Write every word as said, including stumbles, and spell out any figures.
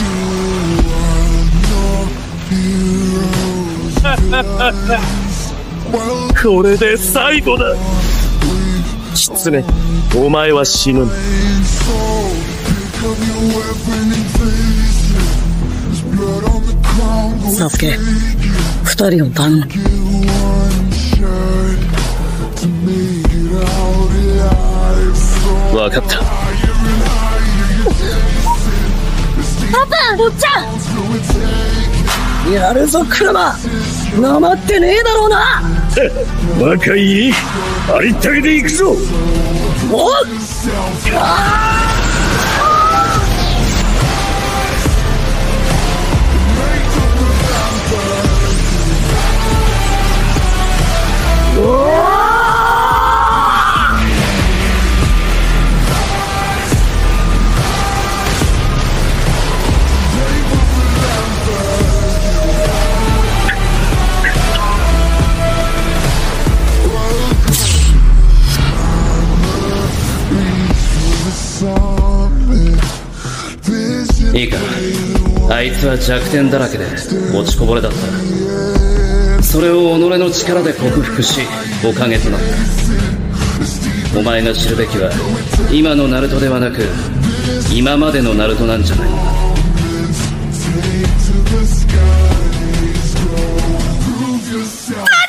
これで最後だ。狐、お前は死ぬ。 サスケ、二人を頼む。 わかった。 パパ、おっちゃんやるぞ、車。なまってねえだろうな。 若いありったけで行くぞ。 おっいいか、あいつは弱点だらけで落ちこぼれだった。それを己の力で克服しおかげとなった。お前が知るべきは今のナルトではなく今までのナルトなんじゃないのか。 あ